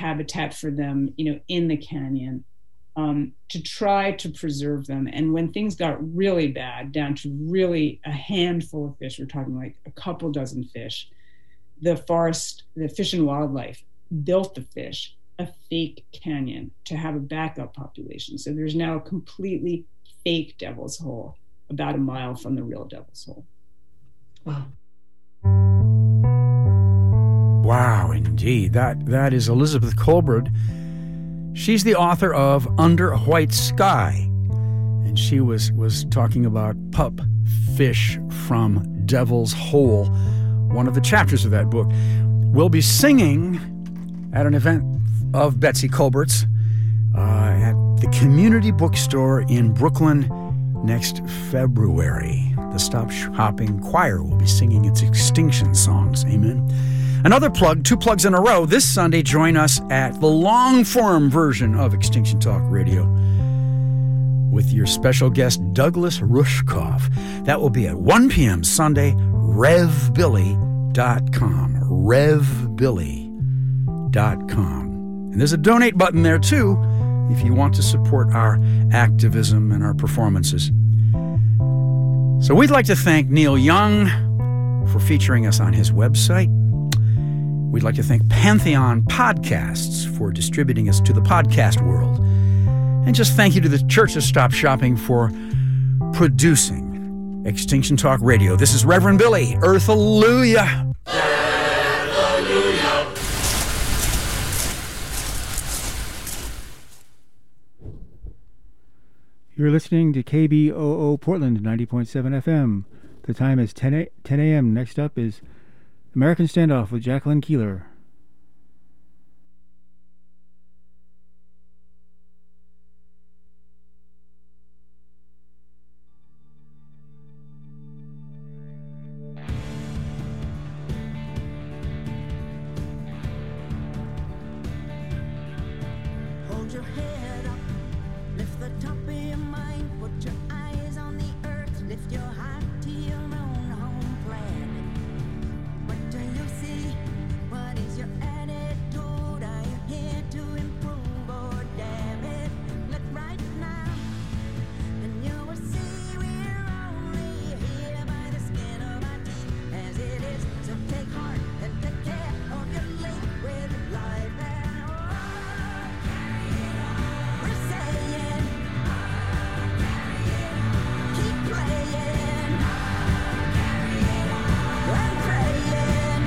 habitat for them, in the canyon, to try to preserve them. And when things got really bad, down to really a handful of fish, we're talking like a couple dozen fish, the Fish and Wildlife built the fish a fake canyon to have a backup population. So there's now a completely fake Devil's Hole about a mile from the real Devil's Hole. Wow. Wow, indeed. That is Elizabeth Kolbrad. She's the author of Under a White Sky, and she was talking about pup fish from Devil's Hole, one of the chapters of that book. We'll be singing at an event of Betsy Kolbrad's at the Community Bookstore in Brooklyn next February. The Stop Shopping Choir will be singing its Extinction songs. Amen. Another plug, 2 plugs in a row. This Sunday, join us at the long-form version of Extinction Talk Radio with your special guest, Douglas Rushkoff. That will be at 1 p.m. Sunday, revbilly.com. revbilly.com. And there's a donate button there, too, if you want to support our activism and our performances. So we'd like to thank Neil Young for featuring us on his website. We'd like to thank Pantheon Podcasts for distributing us to the podcast world. And just thank you to the Church of Stop Shopping for producing Extinction Talk Radio. This is Reverend Billy. Earth-alleluia. Hallelujah. You're listening to KBOO Portland 90.7 FM. The time is 10 a.m. Next up is American Standoff with Jacqueline Keeler. Hold your head up, lift the top of your mind, put your eyes on the earth, lift your heart to your own home planet. What do you see? What is your attitude? Are you here to improve or damn it? Look right now, and you will see we're only here by the skin of our teeth, as it is. So take heart and take care of your link with life and we're saying, keep playing, and praying.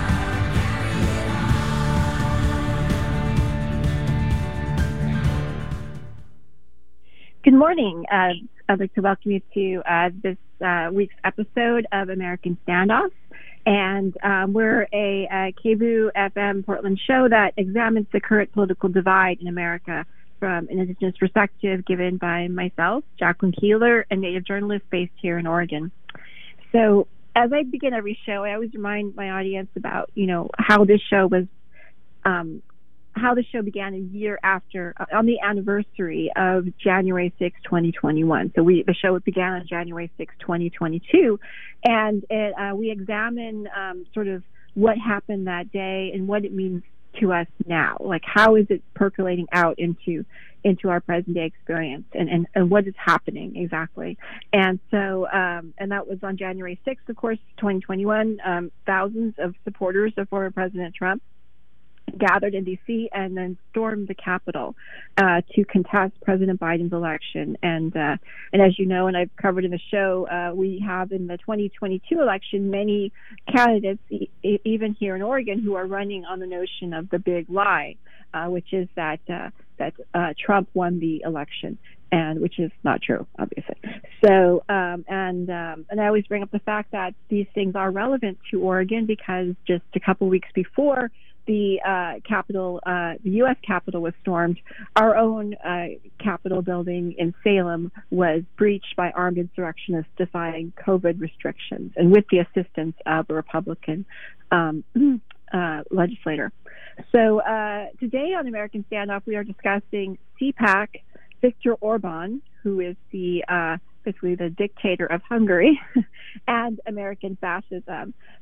Good morning. I'd like to welcome you to this week's episode of American Standoff. And we're a KBOO FM Portland show that examines the current political divide in America from an Indigenous perspective given by myself, Jacqueline Keeler, a Native journalist based here in Oregon. So as I begin every show, I always remind my audience about, how this show was, how the show began a year after, on the anniversary of January 6, 2021. So the show began on January 6, 2022, and we examine sort of what happened that day and what it means to us now. Like, how is it percolating out into our present day experience, and what is happening exactly. And so, and that was on January 6th, of course, 2021. Thousands of supporters of former President Trump gathered in D.C. and then stormed the Capitol to contest President Biden's election. And as you know, and I've covered in the show, we have in the 2022 election many candidates, even here in Oregon, who are running on the notion of the big lie, which is that Trump won the election, and which is not true, obviously. So, and I always bring up the fact that these things are relevant to Oregon because just a couple weeks before the Capitol, the U.S. Capitol was stormed, our own Capitol building in Salem was breached by armed insurrectionists defying COVID restrictions, and with the assistance of a Republican legislator. So today on American Standoff, we are discussing CPAC, Viktor Orban, who is the basically the dictator of Hungary, and American fascism.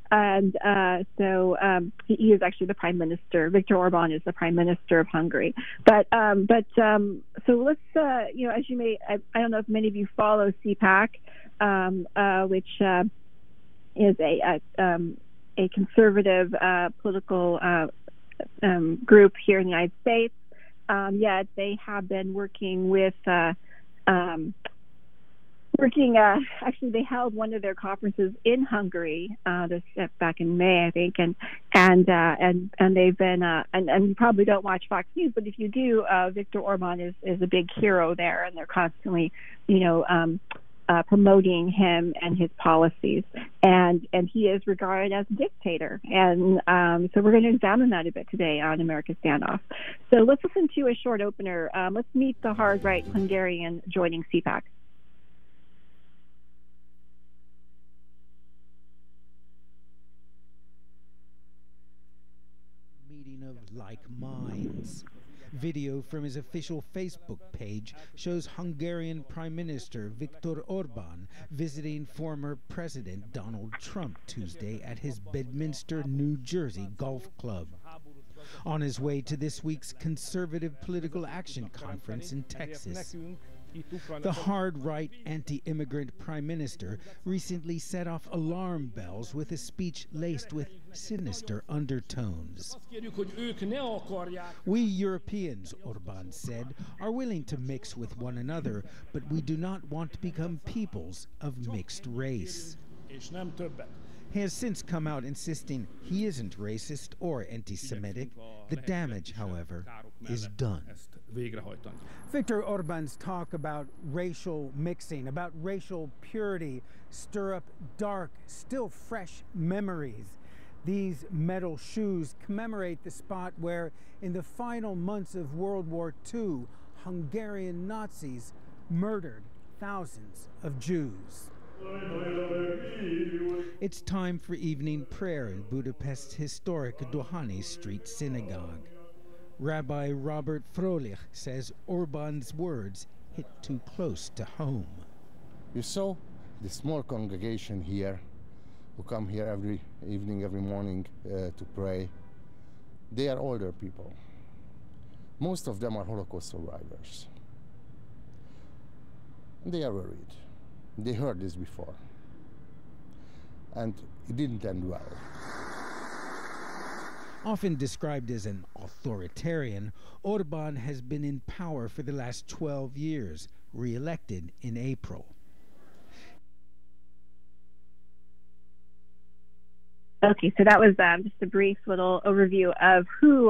And he is actually the prime minister. Viktor Orban is the prime minister of Hungary. So let's, as you may, I don't know if many of you follow CPAC, which is a conservative political group here in the United States. Yet they have been working with actually they held one of their conferences in Hungary back in May, I think, and they've been and you probably don't watch Fox News, but if you do, Viktor Orban is a big hero there, and they're constantly promoting him and his policies, and he is regarded as a dictator, and so we're going to examine that a bit today on America's Standoff. So let's listen to a short opener. Let's meet the hard right Hungarian joining CPAC. Meeting of like minds. Video from his official Facebook page shows Hungarian Prime Minister Viktor Orban visiting former President Donald Trump Tuesday at his Bedminster, New Jersey golf club. On his way to this week's Conservative Political Action Conference in Texas. The hard-right anti-immigrant prime minister recently set off alarm bells with a speech laced with sinister undertones. We Europeans, Orban said, are willing to mix with one another, but we do not want to become peoples of mixed race. He has since come out insisting he isn't racist or anti-Semitic. The damage, however, is done. Viktor Orban's talk about racial mixing, about racial purity, stir up dark, still fresh memories. These metal shoes commemorate the spot where, in the final months of World War II, Hungarian Nazis murdered thousands of Jews. It's time for evening prayer in Budapest's historic Dohány Street Synagogue. Rabbi Robert Frolich says Orban's words hit too close to home. You saw the small congregation here who come here every evening, every morning to pray. They are older people. Most of them are Holocaust survivors. They are worried. They heard this before. And it didn't end well. Often described as an authoritarian, Orban has been in power for the last 12 years, re-elected in April. Okay, so that was just a brief little overview of who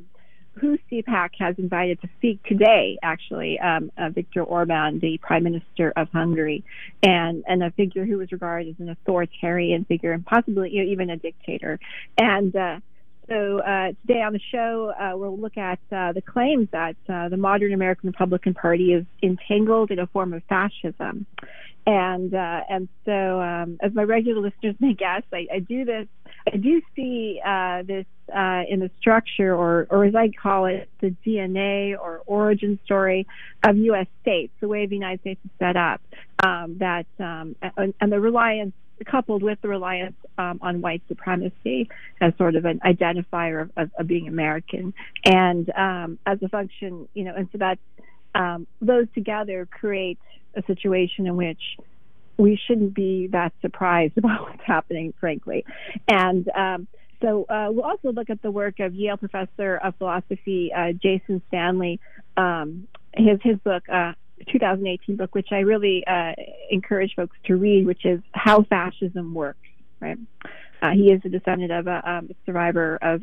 CPAC has invited to speak today, actually, Viktor Orban, the Prime Minister of Hungary, and a figure who was regarded as an authoritarian figure and possibly even a dictator. And so today on the show, we'll look at the claims that the modern American Republican Party is entangled in a form of fascism. And so, as my regular listeners may guess, I do see this in the structure, or as I call it, the DNA or origin story of U.S. states, the way the United States is set up, and the reliance, coupled with the reliance on white supremacy as sort of an identifier of being American, and as a function, and so that those together create a situation in which we shouldn't be that surprised about what's happening, frankly. And so we'll also look at the work of Yale professor of philosophy Jason Stanley, his book, 2018 book, which I really encourage folks to read, which is How Fascism Works. Right? He is a descendant of a survivor of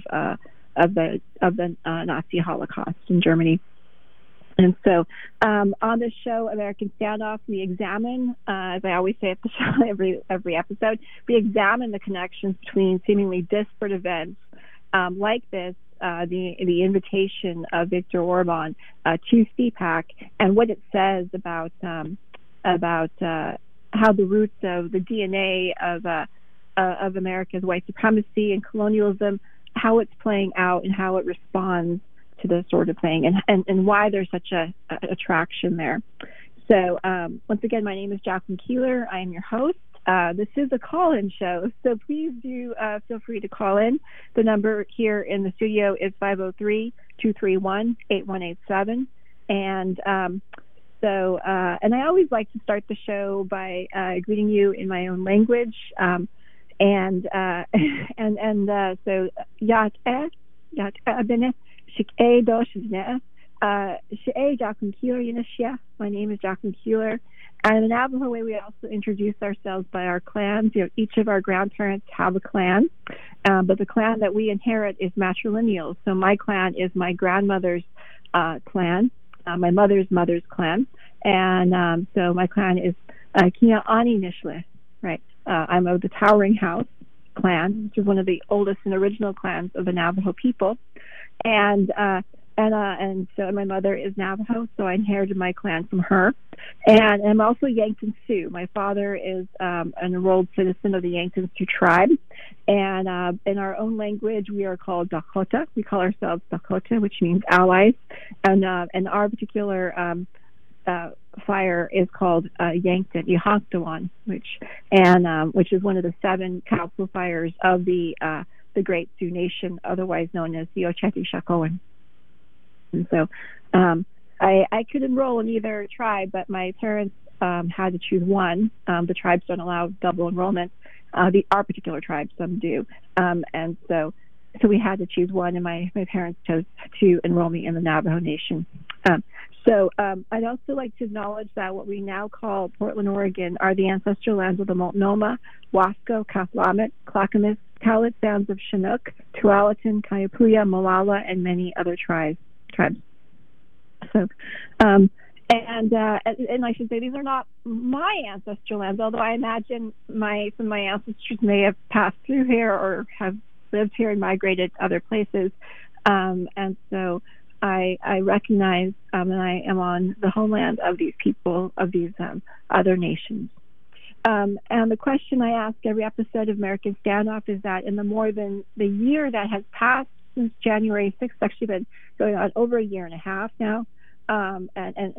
the Nazi Holocaust in Germany. And so on this show, American Standoff, we examine, as I always say at the show, every episode, we examine the connections between seemingly disparate events like this, the invitation of Viktor Orban to CPAC, and what it says about how the roots of the DNA of America's white supremacy and colonialism, how it's playing out and how it responds to this sort of thing, and why there's such a attraction there. So once again, my name is Jacqueline Keeler. I am your host. this is a call-in show, so please do feel free to call in. The number here in the studio is 503-231-8187. And and I always like to start the show by greeting you in my own language. So yat abene shik doshne Jacqueline Keeler. My name is Jacqueline Keeler. And in the Navajo way, we also introduce ourselves by our clans. Each of our grandparents have a clan, but the clan that we inherit is matrilineal. So my clan is my grandmother's clan, my mother's clan, and so my clan is Kia Ani Nishle, right? I'm of the Towering House clan, which is one of the oldest and original clans of the Navajo people, and so my mother is Navajo, so I inherited my clan from her. And I'm also Yankton Sioux. My father is an enrolled citizen of the Yankton Sioux tribe. And in our own language, we are called Dakota. We call ourselves Dakota, which means allies. And our particular fire is called Yankton, Yahaktawan, which is one of the 7 council fires of the Great Sioux Nation, otherwise known as the Ocheti Shakowin. And so I could enroll in either tribe, but my parents had to choose one. The tribes don't allow double enrollment. Our particular tribe, some do. And so we had to choose one, and my parents chose to enroll me in the Navajo Nation. I'd also like to acknowledge that what we now call Portland, Oregon, are the ancestral lands of the Multnomah, Wasco, Cathlamet, Clackamas, Cowlitz bands of Chinook, Tualatin, Kayapuyah, Molalla, and many other tribes. So, and I should say these are not my ancestral lands, although I imagine some of my ancestors may have passed through here or have lived here and migrated other places. And so I recognize and I am on the homeland of these people, of these other nations. And the question I ask every episode of American Standoff is that in the more than the year that has passed since January 6th, actually been going on over a year and a half now. And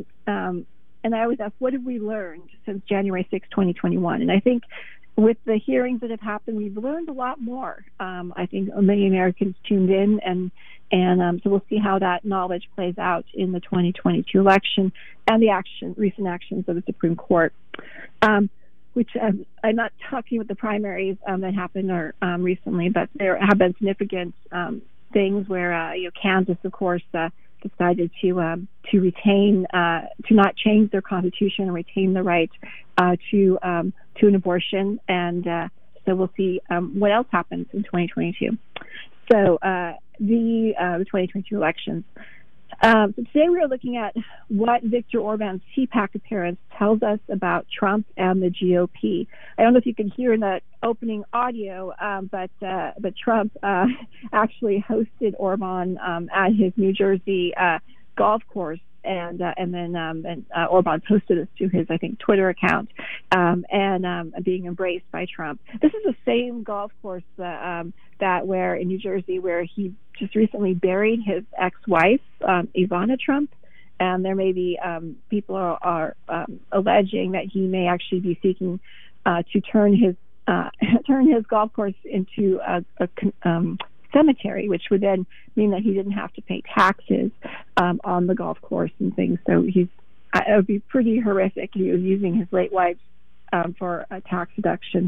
I always ask, what have we learned since January 6th, 2021? And I think with the hearings that have happened, we've learned a lot more. I think many Americans tuned in, and so we'll see how that knowledge plays out in the 2022 election and the recent actions of the Supreme Court. Which I'm not talking about the primaries that happened recently, but there have been significant things where Kansas, of course, decided to retain, to not change their constitution and retain the right to an abortion, and so we'll see what else happens in 2022. So the 2022 elections. So today we are looking at what Viktor Orban's CPAC appearance tells us about Trump and the GOP. I don't know if you can hear in that opening audio, but Trump actually hosted Orban at his New Jersey golf course, and then Orban posted this to his, I think, Twitter account, and being embraced by Trump. This is the same golf course that where in New Jersey where he just recently buried his ex-wife, Ivana Trump, and there may be people are alleging that he may actually be seeking to turn his golf course into a cemetery, which would then mean that he didn't have to pay taxes on the golf course and things. So it would be pretty horrific. He was using his late wife for a tax deduction.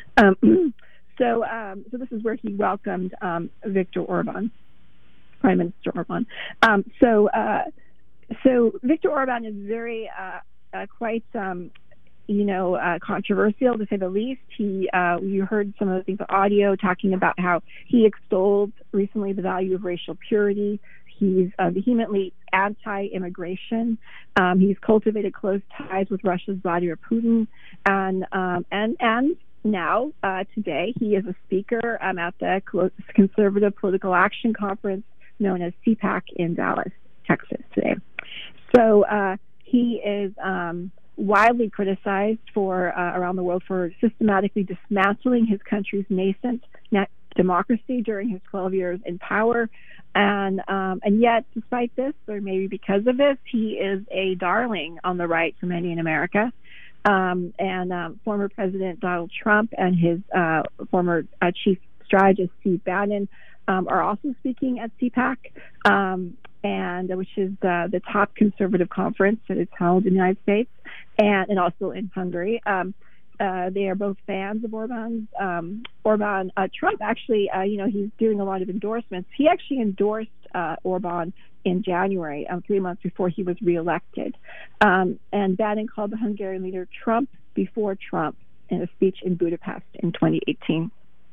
So this is where he welcomed Viktor Orban, Prime Minister Orban. So Viktor Orban is very quite controversial, to say the least. You heard some of the things, the audio talking about how he extolled recently the value of racial purity. He's vehemently anti-immigration. He's cultivated close ties with Russia's Vladimir Putin, and now today he is a speaker at the Conservative Political Action Conference known as CPAC in Dallas, Texas today. So he is widely criticized around the world for systematically dismantling his country's nascent democracy during his 12 years in power, and yet, despite this, or maybe because of this, he is a darling on the right for many in America. and former President Donald Trump and his former chief strategist Steve Bannon are also speaking at CPAC, and which is the top conservative conference that is held in the United States and also in Hungary. They are both fans of Orban's. Trump actually, he's doing a lot of endorsements. He actually endorsed Orban in January, 3 months before he was reelected. And Bannon called the Hungarian leader Trump before Trump in a speech in Budapest in 2018.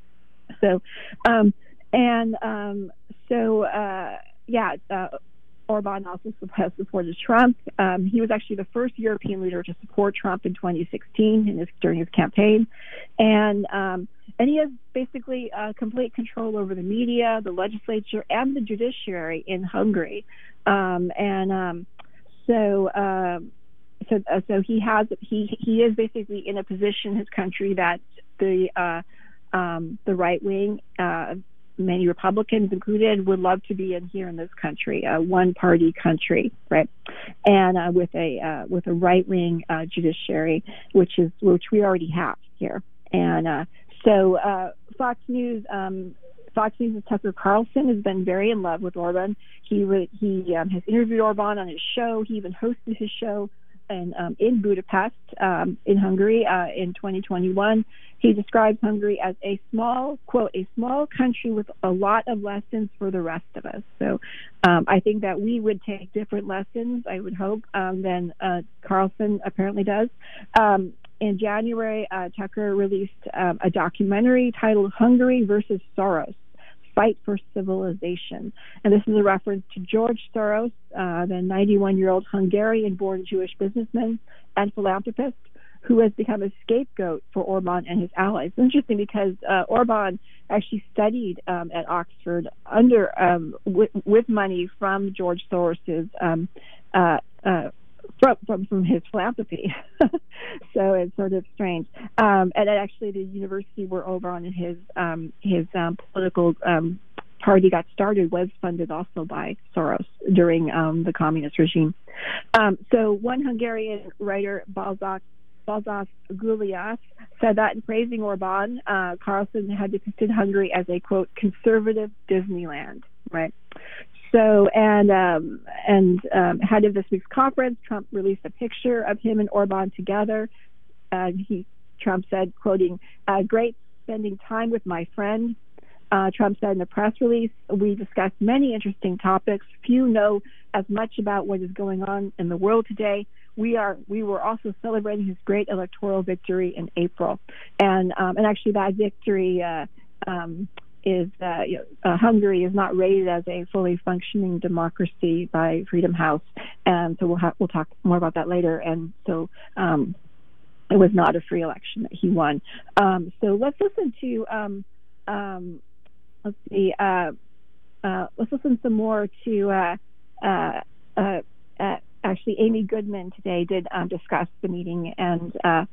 Orban also has supported Trump. He was actually the first European leader to support Trump in 2016 during his campaign, and he has basically complete control over the media, the legislature, and the judiciary in Hungary. So he is basically in a position in his country that the right wing, many Republicans included, would love to be in here in this country, a one-party country, right? And with a right wing judiciary, which we already have here. And so Fox News' Tucker Carlson has been very in love with Orban. He has interviewed Orban on his show. He even hosted his show in Budapest, in Hungary, in 2021. He describes Hungary as a small, quote, a small country with a lot of lessons for the rest of us. So I think that we would take different lessons, I would hope, than Carlson apparently does. In January, Tucker released a documentary titled Hungary versus Soros, Fight for Civilization. And this is a reference to George Soros, the 91-year-old Hungarian-born Jewish businessman and philanthropist who has become a scapegoat for Orban and his allies. It's interesting because Orban actually studied at Oxford with money from George Soros's from his philanthropy. So it's sort of strange. And actually, the university where Orban and his political party got started was funded also by Soros during the communist regime. So one Hungarian writer, Balázs Gulyás, said that in praising Orban, Carlson had depicted Hungary as a, quote, conservative Disneyland, right? So, and ahead of this week's conference, Trump released a picture of him and Orban together. Trump said, quoting, "Great spending time with my friend." Trump said in a press release, "We discussed many interesting topics. Few know as much about what is going on in the world today. We were also celebrating his great electoral victory in April, and actually that victory is Hungary is not rated as a fully functioning democracy by Freedom House, and so we'll talk more about that later. And so it was not a free election that he won. So let's listen to let's listen some more to actually Amy Goodman today did discuss the meeting, and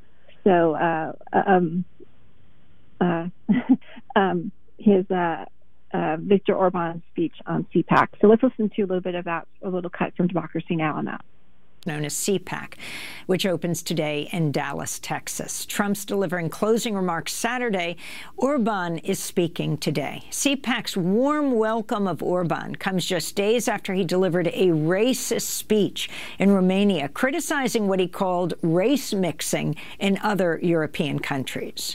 his Viktor Orban's speech on CPAC. So let's listen to a little bit of that, a little cut from Democracy Now! On that. Known as CPAC, which opens today in Dallas, Texas. Trump's delivering closing remarks Saturday. Orban is speaking today. CPAC's warm welcome of Orban comes just days after he delivered a racist speech in Romania, criticizing what he called race mixing in other European countries.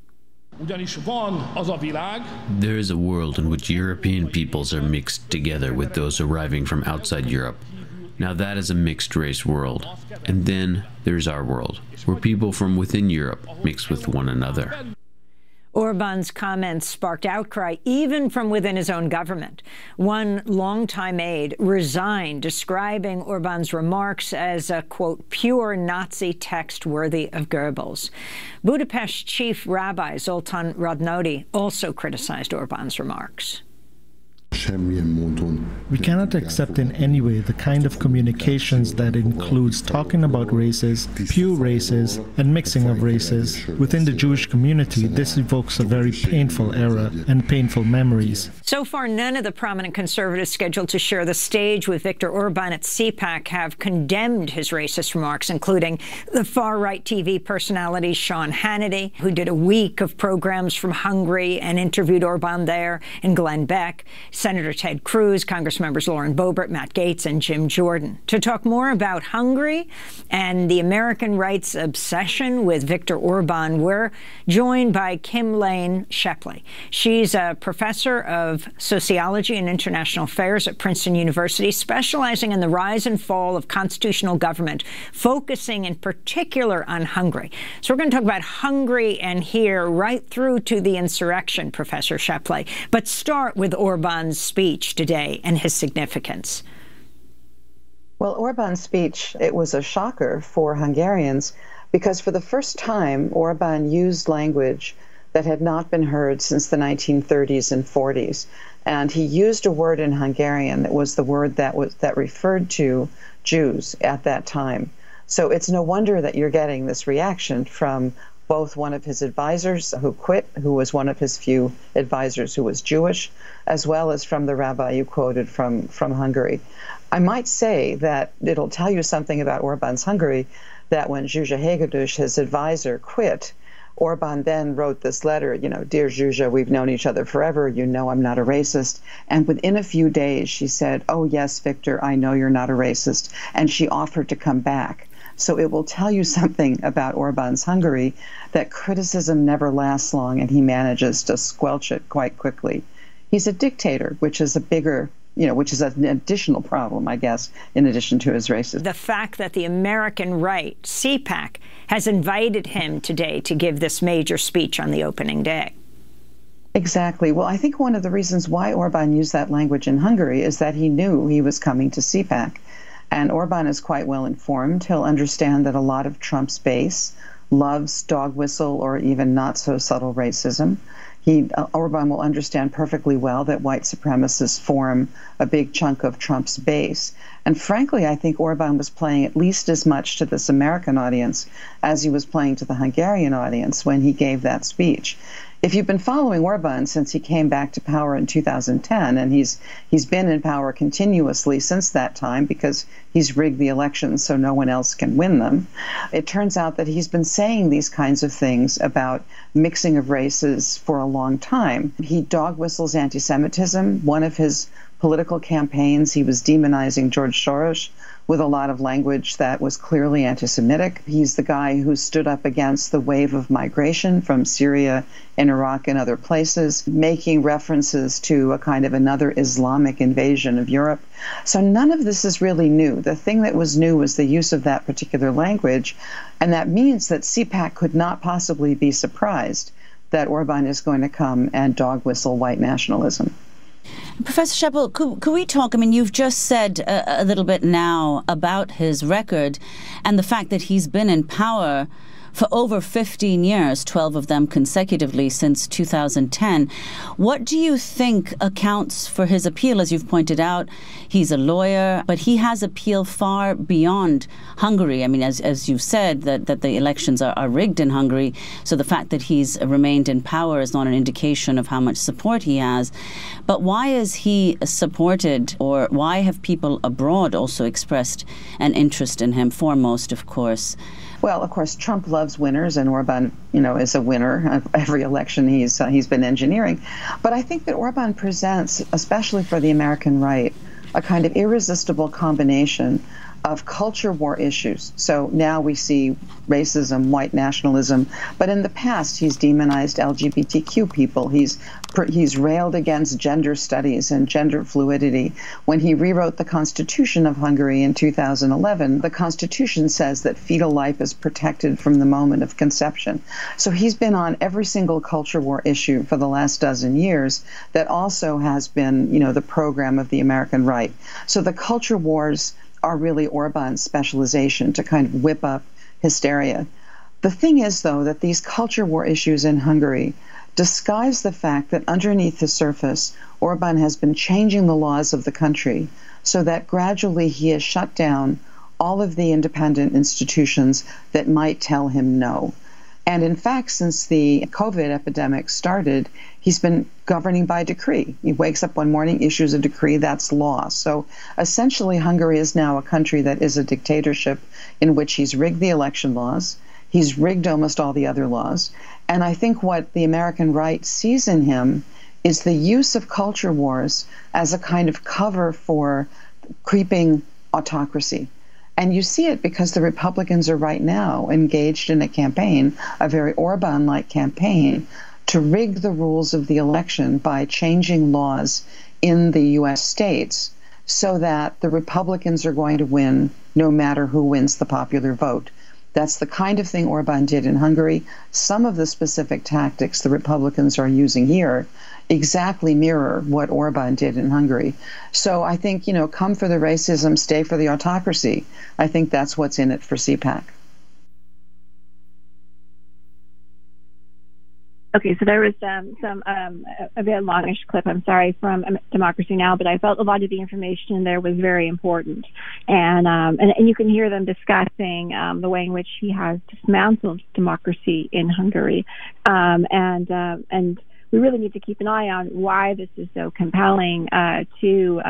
There is a world in which European peoples are mixed together with those arriving from outside Europe. Now that is a mixed-race world. And then there's our world, where people from within Europe mix with one another. Orban's comments sparked outcry even from within his own government. One longtime aide resigned, describing Orban's remarks as a, quote, pure Nazi text worthy of Goebbels. Budapest Chief Rabbi Zoltán Radnóti also criticized Orban's remarks. We cannot accept in any way the kind of communications that includes talking about races, pure races, and mixing of races. Within the Jewish community, this evokes a very painful era and painful memories. So far, none of the prominent conservatives scheduled to share the stage with Viktor Orban at CPAC have condemned his racist remarks, including the far-right TV personality Sean Hannity, who did a week of programs from Hungary and interviewed Orban there, and Glenn Beck, Senator Ted Cruz, Congressmembers Lauren Boebert, Matt Gaetz, and Jim Jordan. To talk more about Hungary and the American rights obsession with Viktor Orban, we're joined by Kim-Lane Shepley. She's a professor of sociology and international affairs at Princeton University, specializing in the rise and fall of constitutional government, focusing in particular on Hungary. So we're going to talk about Hungary and here right through to the insurrection, Professor Shepley. But start with Orban's speech today and his significance. Well, Orban's speech, it was a shocker for Hungarians because for the first time, Orban used language that had not been heard since the 1930s and 40s. And he used a word in Hungarian that was the word that referred to Jews at that time. So it's no wonder that you're getting this reaction from both one of his advisors who quit, who was one of his few advisors who was Jewish, as well as from the rabbi you quoted from Hungary. I might say that it'll tell you something about Orban's Hungary, that when Zsuzsa Hegedűs, his advisor, quit, Orban then wrote this letter, Dear Zsuzsa, we've known each other forever. You know I'm not a racist. And within a few days, she said, oh, yes, Victor, I know you're not a racist. And she offered to come back. So it will tell you something about Orban's Hungary, that criticism never lasts long and he manages to squelch it quite quickly. He's a dictator, which is a bigger, which is an additional problem, I guess, in addition to his racism. The fact that the American right, CPAC, has invited him today to give this major speech on the opening day. Exactly. Well, I think one of the reasons why Orban used that language in Hungary is that he knew he was coming to CPAC. And Orban is quite well informed. He'll understand that a lot of Trump's base loves dog whistle or even not so subtle racism. Orban will understand perfectly well that white supremacists form a big chunk of Trump's base. And frankly, I think Orban was playing at least as much to this American audience as he was playing to the Hungarian audience when he gave that speech. If you've been following Orban since he came back to power in 2010, and he's been in power continuously since that time because he's rigged the elections so no one else can win them, it turns out that he's been saying these kinds of things about mixing of races for a long time. He dog whistles anti-Semitism. One of his political campaigns, he was demonizing George Soros with a lot of language that was clearly anti-Semitic. He's the guy who stood up against the wave of migration from Syria and Iraq and other places, making references to a kind of another Islamic invasion of Europe. So none of this is really new. The thing that was new was the use of that particular language, and that means that CPAC could not possibly be surprised that Orban is going to come and dog whistle white nationalism. Professor Shepley, could we talk? I mean, you've just said a little bit now about his record and the fact that he's been in power for over 15 years, 12 of them consecutively since 2010. What do you think accounts for his appeal? As you've pointed out, he's a lawyer, but he has appeal far beyond Hungary. I mean, as you've said, that the elections are rigged in Hungary, so the fact that he's remained in power is not an indication of how much support he has. But why is he supported, or why have people abroad also expressed an interest in him, foremost, of course? Well, of course, Trump loves winners, and Orban, is a winner of every election he's been engineering. But I think that Orban presents, especially for the American right, a kind of irresistible combination of culture war issues. So now we see racism, white nationalism, but in the past he's demonized LGBTQ people. He's railed against gender studies and gender fluidity. When he rewrote the Constitution of Hungary in 2011, the Constitution says that fetal life is protected from the moment of conception. So he's been on every single culture war issue for the last dozen years that also has been, the program of the American right. So the culture wars are really Orban's specialization to kind of whip up hysteria. The thing is, though, that these culture war issues in Hungary disguise the fact that underneath the surface, Orban has been changing the laws of the country so that gradually he has shut down all of the independent institutions that might tell him no. And in fact, since the COVID epidemic started, he's been governing by decree. He wakes up one morning, issues a decree, that's law. So essentially, Hungary is now a country that is a dictatorship in which he's rigged the election laws. He's rigged almost all the other laws. And I think what the American right sees in him is the use of culture wars as a kind of cover for creeping autocracy. And you see it because the Republicans are right now engaged in a campaign, a very Orban-like campaign, to rig the rules of the election by changing laws in the U.S. states so that the Republicans are going to win no matter who wins the popular vote. That's the kind of thing Orban did in Hungary. Some of the specific tactics the Republicans are using here exactly mirror what Orban did in Hungary. So I think, come for the racism, stay for the autocracy. I think that's what's in it for CPAC. Okay, so there was a very longish clip, I'm sorry, from Democracy Now!, but I felt a lot of the information in there was very important. And you can hear them discussing the way in which he has dismantled democracy in Hungary. And we really need to keep an eye on why this is so compelling to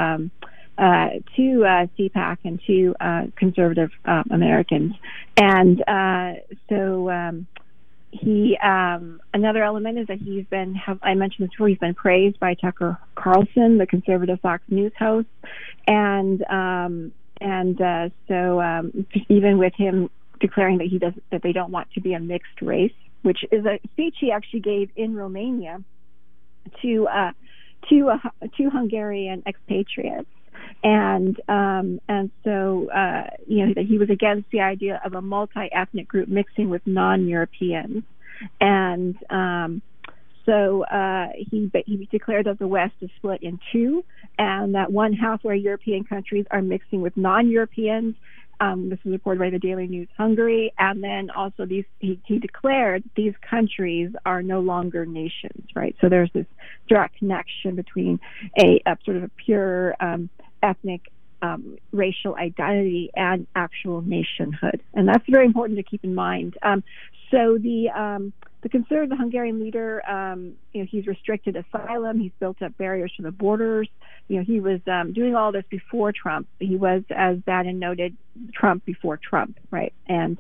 CPAC and to conservative Americans. And he another element is that he's been, I mentioned this before, he's been praised by Tucker Carlson, the conservative Fox News host, and even with him declaring that they don't want to be a mixed race, which is a speech he actually gave in Romania to Hungarian expatriates. And so that he was against the idea of a multi-ethnic group mixing with non-Europeans, and so he declared that the West is split in two, and that one half where European countries are mixing with non-Europeans. This was reported by the Daily News Hungary, and then also he declared these countries are no longer nations, right? So there's this direct connection between a sort of a pure ethnic racial identity and actual nationhood, and that's very important to keep in mind. So the conservative Hungarian leader, he's restricted asylum. He's built up barriers to the borders. He was doing all this before Trump. He was, as Bannon noted, Trump before Trump, right? And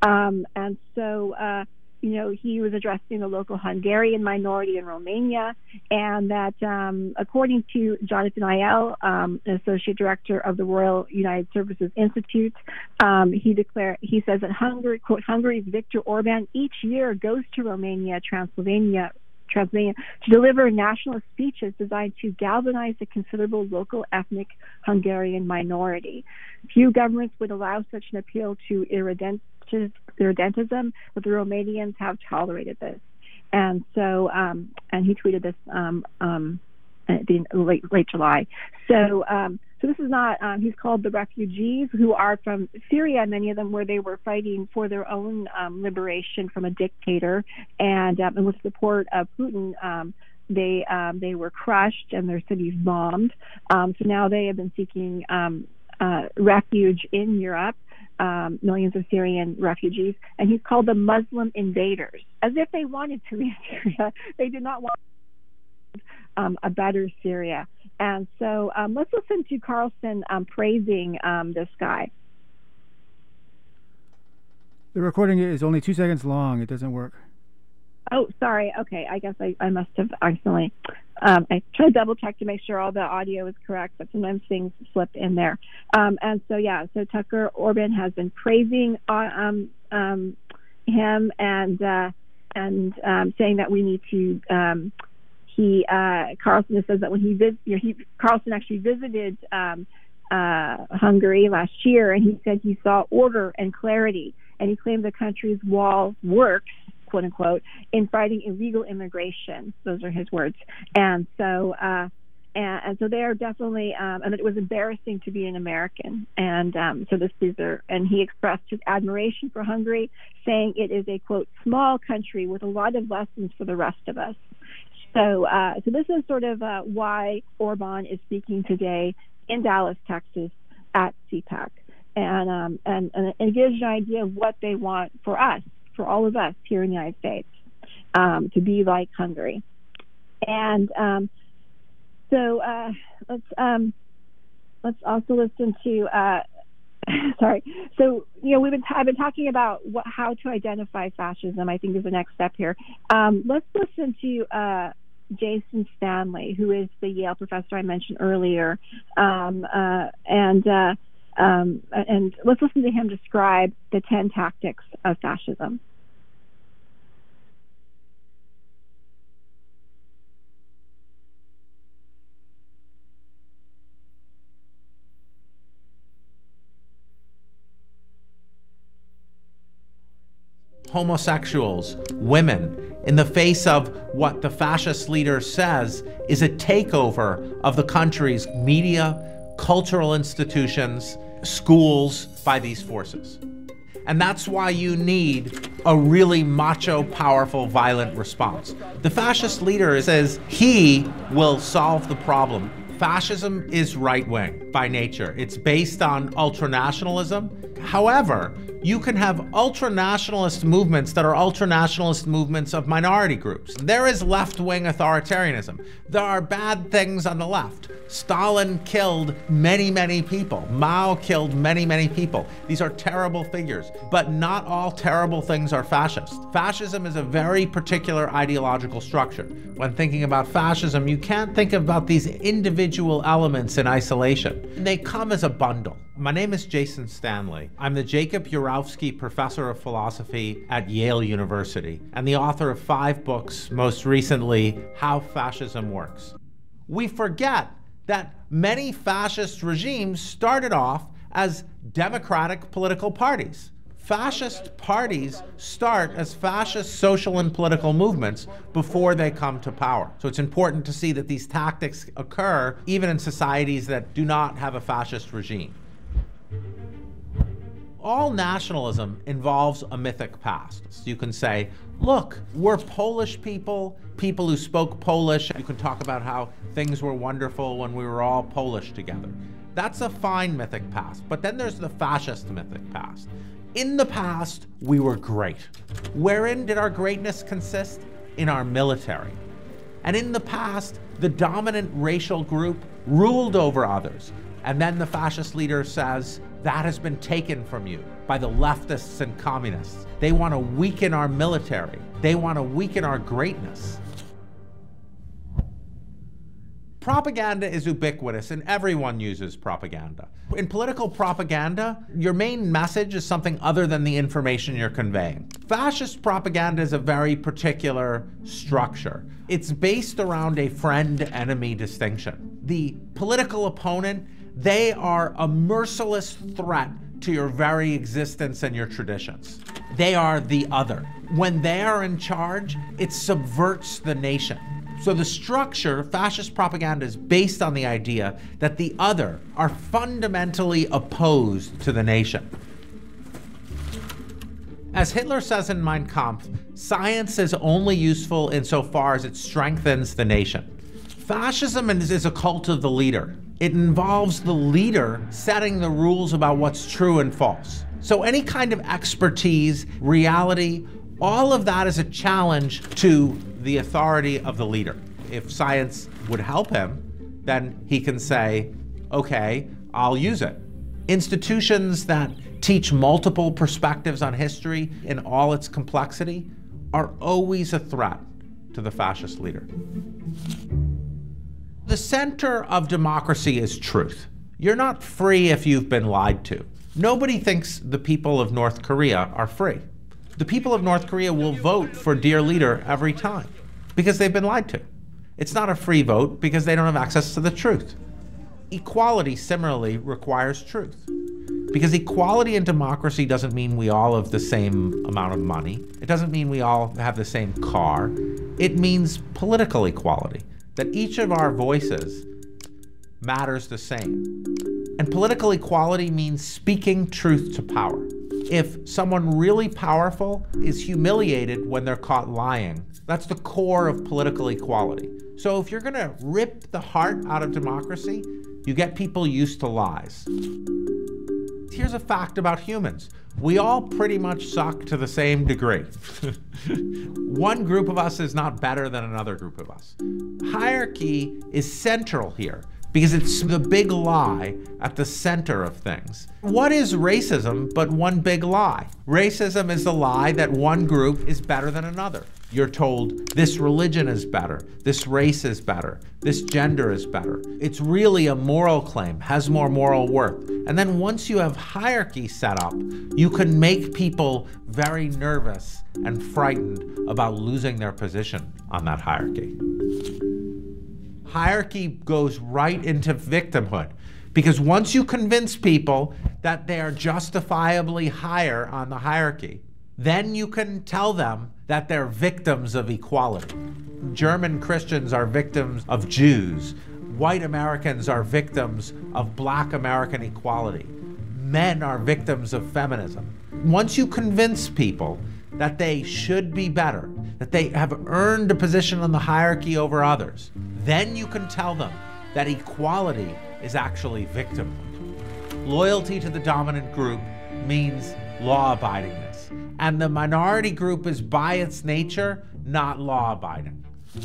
so he was addressing the local Hungarian minority in Romania, and that according to Jonathan Ayel, associate director of the Royal United Services Institute, he says that Hungary, quote, Hungary's Viktor Orban each year goes to Romania, Transylvania to deliver nationalist speeches designed to galvanize the considerable local ethnic Hungarian minority. Few governments would allow such an appeal to irredentism, but the Romanians have tolerated this. And so, and he tweeted this in late July. So this is not, he's called the refugees who are from Syria, many of them where they were fighting for their own liberation from a dictator, and with support of Putin, they were crushed and their cities bombed. So now they have been seeking refuge in Europe, millions of Syrian refugees, and he's called the Muslim invaders, as if they wanted to leave Syria. They did not want a better Syria. And so let's listen to Carlson praising this guy. The recording is only 2 seconds long. It doesn't work. Oh, sorry. Okay, I guess I must have accidentally. I try to double check to make sure all the audio is correct, but sometimes things slip in there. And so Tucker Orban has been praising him and saying that we need to. Carlson says that when Carlson actually visited Hungary last year, and he said he saw order and clarity, and he claimed the country's wall works, quote unquote, in fighting illegal immigration. Those are his words. And so And so they are definitely, and it was embarrassing to be an American. And so and he expressed his admiration for Hungary, saying it is a, quote, small country with a lot of lessons for the rest of us. So this is sort of why Orban is speaking today in Dallas, Texas, at CPAC, and it gives you an idea of what they want for us, for all of us here in the United States, to be like Hungary. And so let's also listen to. Sorry. So I've been talking about how to identify fascism. I think is the next step here. Let's listen to Jason Stanley, who is the Yale professor I mentioned earlier, and let's listen to him describe the 10 tactics of fascism. Homosexuals, women, in the face of what the fascist leader says is a takeover of the country's media, cultural institutions, schools by these forces. And that's why you need a really macho, powerful, violent response. The fascist leader says he will solve the problem. Fascism is right-wing by nature. It's based on ultranationalism. However, you can have ultranationalist movements that are ultranationalist movements of minority groups. There is left-wing authoritarianism. There are bad things on the left. Stalin killed many, many people. Mao killed many, many people. These are terrible figures, but not all terrible things are fascist. Fascism is a very particular ideological structure. When thinking about fascism, you can't think about these individual elements in isolation. They come as a bundle. My name is Jason Stanley. I'm the Jacob Urowski Professor of Philosophy at Yale University and the author of 5 books, most recently, How Fascism Works. We forget that many fascist regimes started off as democratic political parties. Fascist parties start as fascist social and political movements before they come to power. So it's important to see that these tactics occur even in societies that do not have a fascist regime. All nationalism involves a mythic past. So you can say, look, we're Polish people who spoke Polish. You can talk about how things were wonderful when we were all Polish together. That's a fine mythic past. But then there's the fascist mythic past. In the past, we were great. Wherein did our greatness consist? In our military. And in the past, the dominant racial group ruled over others. And then the fascist leader says, that has been taken from you by the leftists and communists. They want to weaken our military. They want to weaken our greatness. Propaganda is ubiquitous and everyone uses propaganda. In political propaganda, your main message is something other than the information you're conveying. Fascist propaganda is a very particular structure. It's based around a friend-enemy distinction. The political opponent, they are a merciless threat to your very existence and your traditions. They are the other. When they are in charge, it subverts the nation. So the structure, fascist propaganda, is based on the idea that the other are fundamentally opposed to the nation. As Hitler says in Mein Kampf, science is only useful insofar as it strengthens the nation. Fascism is a cult of the leader. It involves the leader setting the rules about what's true and false. So any kind of expertise, reality, all of that is a challenge to the authority of the leader. If science would help him, then he can say, okay, I'll use it. Institutions that teach multiple perspectives on history in all its complexity are always a threat to the fascist leader. The center of democracy is truth. You're not free if you've been lied to. Nobody thinks the people of North Korea are free. The people of North Korea will vote for dear leader every time because they've been lied to. It's not a free vote because they don't have access to the truth. Equality similarly requires truth because equality in democracy doesn't mean we all have the same amount of money. It doesn't mean we all have the same car. It means political equality, that each of our voices matters the same. And political equality means speaking truth to power. If someone really powerful is humiliated when they're caught lying, that's the core of political equality. So if you're gonna rip the heart out of democracy, you get people used to lies. Here's a fact about humans. We all pretty much suck to the same degree. One group of us is not better than another group of us. Hierarchy is central here because it's the big lie at the center of things. What is racism but one big lie? Racism is the lie that one group is better than another. You're told this religion is better, this race is better, this gender is better. It's really a moral claim, has more moral worth. And then once you have hierarchy set up, you can make people very nervous and frightened about losing their position on that hierarchy. Hierarchy goes right into victimhood, because once you convince people that they are justifiably higher on the hierarchy, then you can tell them that they're victims of equality. German Christians are victims of Jews. White Americans are victims of Black American equality. Men are victims of feminism. Once you convince people that they should be better, that they have earned a position on the hierarchy over others, then you can tell them that equality is actually victimhood. Loyalty to the dominant group means law-abidingness. And the minority group is by its nature not law-abiding.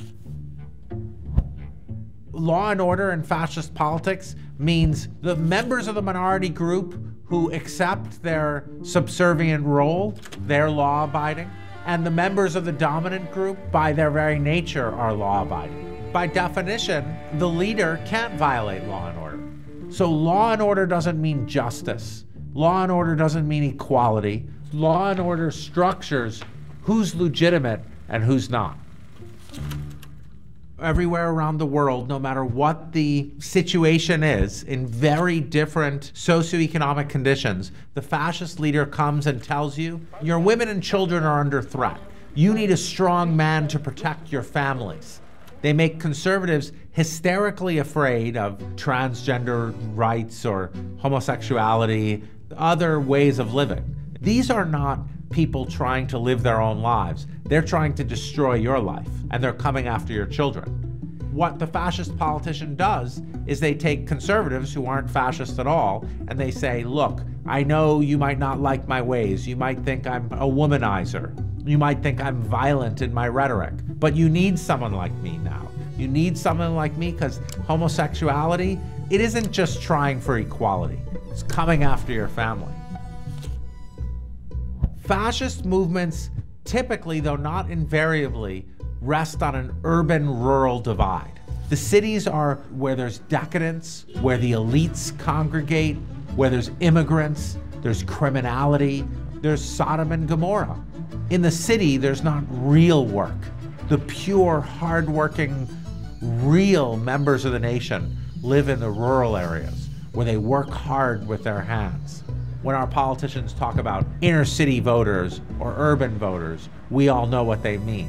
Law and order in fascist politics means the members of the minority group who accept their subservient role, they're law-abiding, and the members of the dominant group, by their very nature, are law-abiding. By definition, the leader can't violate law and order. So law and order doesn't mean justice. Law and order doesn't mean equality. Law and order structures who's legitimate and who's not. Everywhere around the world, no matter what the situation is, in very different socioeconomic conditions, the fascist leader comes and tells you, your women and children are under threat. You need a strong man to protect your families. They make conservatives hysterically afraid of transgender rights or homosexuality, other ways of living. These are not people trying to live their own lives. They're trying to destroy your life, and they're coming after your children. What the fascist politician does is they take conservatives who aren't fascist at all, and they say, look, I know you might not like my ways. You might think I'm a womanizer. You might think I'm violent in my rhetoric, but you need someone like me now. You need someone like me because homosexuality, it isn't just trying for equality. It's coming after your family. Fascist movements typically, though not invariably, rest on an urban-rural divide. The cities are where there's decadence, where the elites congregate, where there's immigrants, there's criminality, there's Sodom and Gomorrah. In the city, there's not real work. The pure, hardworking, real members of the nation live in the rural areas where they work hard with their hands. When our politicians talk about inner city voters or urban voters, we all know what they mean.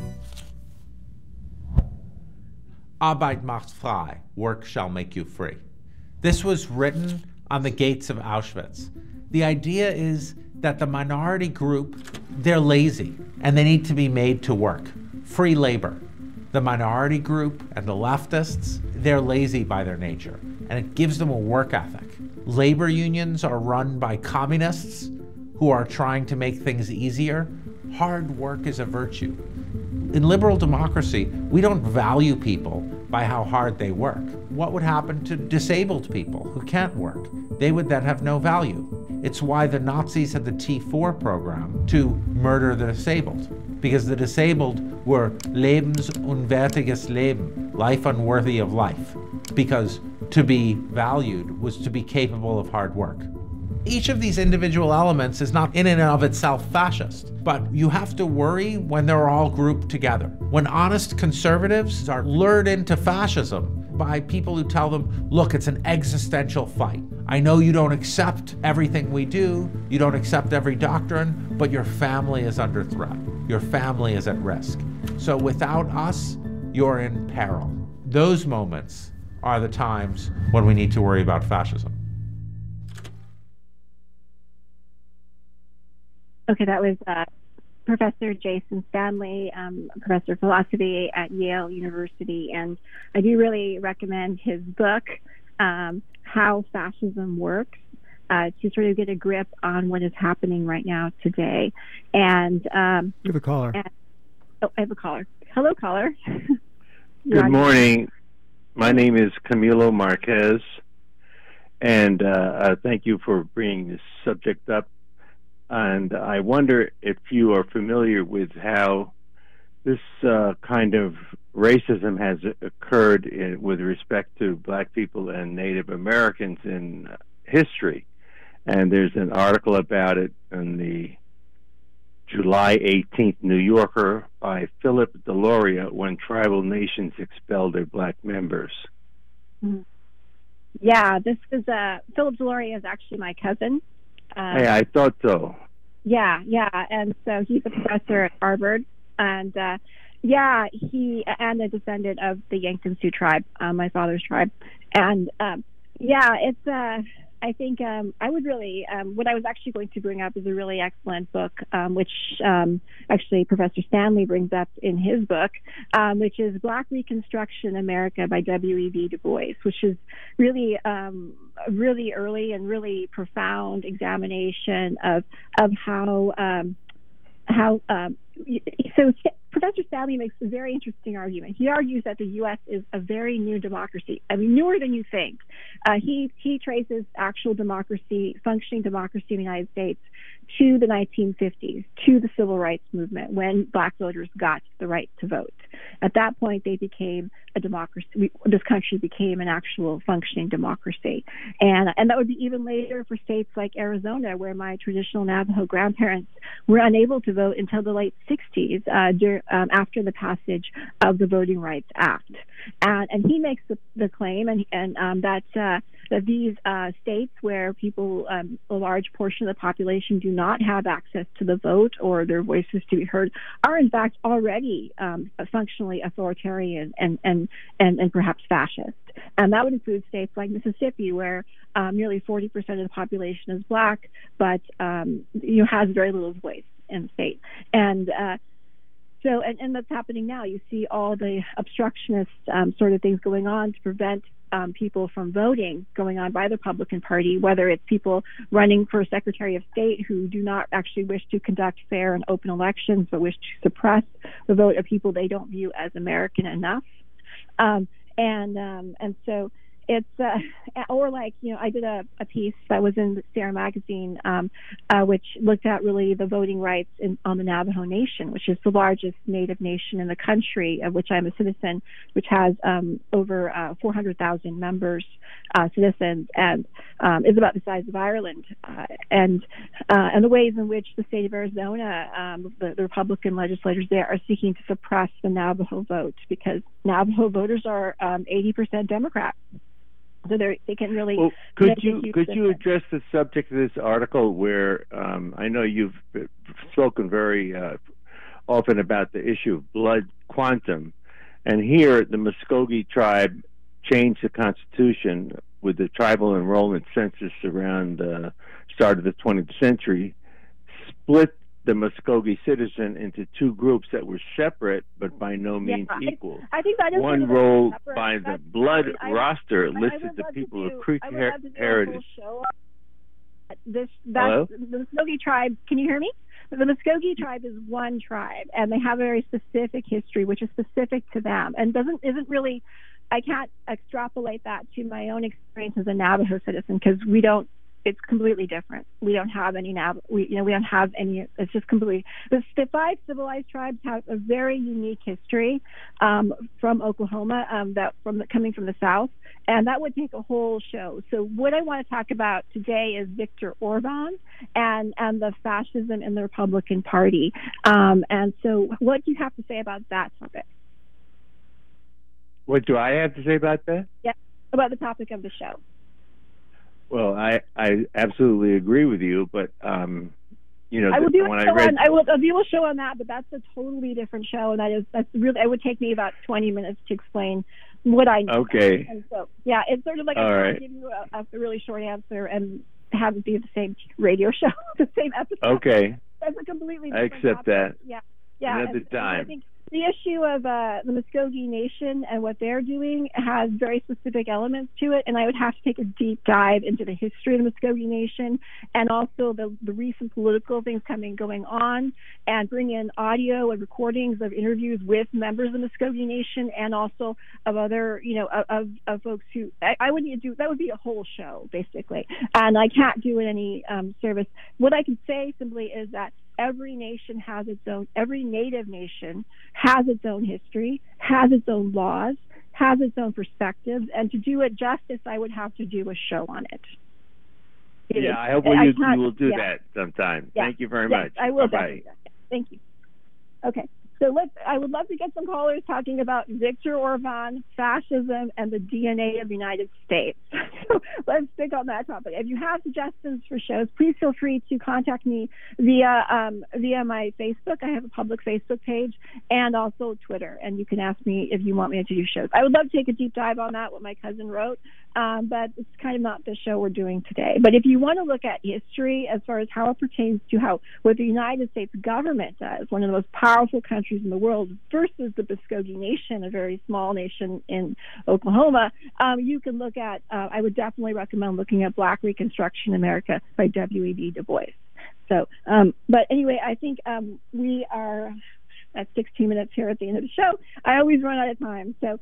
Arbeit macht frei, work shall make you free. This was written on the gates of Auschwitz. The idea is that the minority group, they're lazy and they need to be made to work. Free labor. The minority group and the leftists, they're lazy by their nature, and it gives them a work ethic. Labor unions are run by communists who are trying to make things easier. Hard work is a virtue. In liberal democracy, we don't value people by how hard they work. What would happen to disabled people who can't work? They would then have no value. It's why the Nazis had the T4 program to murder the disabled, because the disabled were lebensunwertiges Leben, life unworthy of life, because to be valued was to be capable of hard work. Each of these individual elements is not in and of itself fascist, but you have to worry when they're all grouped together. When honest conservatives are lured into fascism by people who tell them, look, it's an existential fight. I know you don't accept everything we do, you don't accept every doctrine, but your family is under threat. Your family is at risk. So without us, you're in peril. Those moments are the times when we need to worry about fascism. Okay, that was Professor Jason Stanley, professor of philosophy at Yale University, and I do really recommend his book, How Fascism Works, to sort of get a grip on what is happening right now today. And you have a caller. I have a caller. Hello, caller. Good morning. My name is Camilo Marquez, and thank you for bringing this subject up. And I wonder if you are familiar with how this kind of racism has occurred with respect to black people and Native Americans in history. And there's an article about it in the July 18th New Yorker by Philip Deloria, When Tribal Nations Expel Their Black Members. Yeah, this is Philip Deloria is actually my cousin. Hey, I thought so. Yeah, and so he's a professor at Harvard, and he and a descendant of the Yankton Sioux tribe, my father's tribe, and it's I think I would really what I was actually going to bring up is a really excellent book, which actually Professor Stanley brings up in his book, which is Black Reconstruction America by W.E.B. Du Bois, which is really really early and really profound examination of how so Professor Stanley makes a very interesting argument. He argues that the U.S. is a very new democracy. I mean, newer than you think. He traces actual democracy, functioning democracy in the United States to the 1950s, to the Civil Rights Movement, when black voters got the right to vote. At that point, they became a democracy. This country became an actual functioning democracy. And that would be even later for states like Arizona, where my traditional Navajo grandparents were unable to vote until the late 60s after the passage of the Voting Rights Act. And he makes the claim that these states where people, a large portion of the population do not have access to the vote or their voices to be heard, are in fact already functionally authoritarian and perhaps fascist. And that would include states like Mississippi, where nearly 40% of the population is black, but has very little voice in the state. And that's happening now. You see all the obstructionist sort of things going on to prevent people from voting going on by the Republican Party, whether it's people running for Secretary of State who do not actually wish to conduct fair and open elections, but wish to suppress the vote of people they don't view as American enough. And so it's or like, I did a piece that was in the Sarah magazine, which looked at really the voting rights on the Navajo Nation, which is the largest Native nation in the country, of which I'm a citizen, which has over 400,000 members, citizens, and is about the size of Ireland. And the ways in which the state of Arizona, the Republican legislators there, are seeking to suppress the Navajo vote, because Navajo voters are 80% Democrat. So they can really. Well, could you address the subject of this article, where I know you've spoken very often about the issue of blood quantum, and here the Muskogee tribe changed the Constitution with the tribal enrollment census around the start of the 20th century, split the Muskogee citizen into two groups that were separate but by no means equal. I think that is one roll by the blood roster listed the people of Creek heritage. The Muskogee tribe, can you hear me? The Muskogee tribe is one tribe, and they have a very specific history, which is specific to them, and isn't really. I can't extrapolate that to my own experience as a Navajo citizen, because we don't. It's completely different. We don't have any we don't have any. It's just completely. The five civilized tribes have a very unique history from Oklahoma, coming from the South, and that would take a whole show. So what I want to talk about today is Viktor Orban and the fascism in the Republican Party. And so, what do you have to say about that topic? What do I have to say about that? Yeah, about the topic of the show. Well, I absolutely agree with you, but I will do a show on that, but that's a totally different show, and that's really. It would take me about 20 minutes to explain what I know. Okay. And so, yeah, it's sort of like All I right. can't give you a really short answer and have it be the same radio show, the same episode. Okay. That's a completely I different accept topic. that. Yeah. Another and I time. think the issue of the Muskogee Nation and what they're doing has very specific elements to it, and I would have to take a deep dive into the history of the Muskogee Nation and also the recent political things going on, and bring in audio and recordings of interviews with members of the Muskogee Nation and also of other, of folks who I would need to do. That would be a whole show, basically, and I can't do it any service. What I can say simply is that every nation has its own, every native nation has its own history, has its own laws, has its own perspectives, and to do it justice, I would have to do a show on it. Yeah, I hope you will do that sometime. Yeah. Thank you very Yes, much. I will. Bye-bye. Thank you. Okay. So I would love to get some callers talking about Viktor Orban, fascism, and the DNA of the United States. So let's stick on that topic. If you have suggestions for shows, please feel free to contact me via my Facebook. I have a public Facebook page, and also Twitter. And you can ask me if you want me to do shows. I would love to take a deep dive on that, what my cousin wrote, but it's kind of not the show we're doing today. But if you want to look at history as far as how it pertains to what the United States government does, one of the most powerful countries in the world, versus the Muskogee Nation, a very small nation in Oklahoma, you can look at, I would definitely recommend looking at Black Reconstruction America by W.E.B. Du Bois. So, but anyway, I think we are at 16 minutes here at the end of the show. I always run out of time. So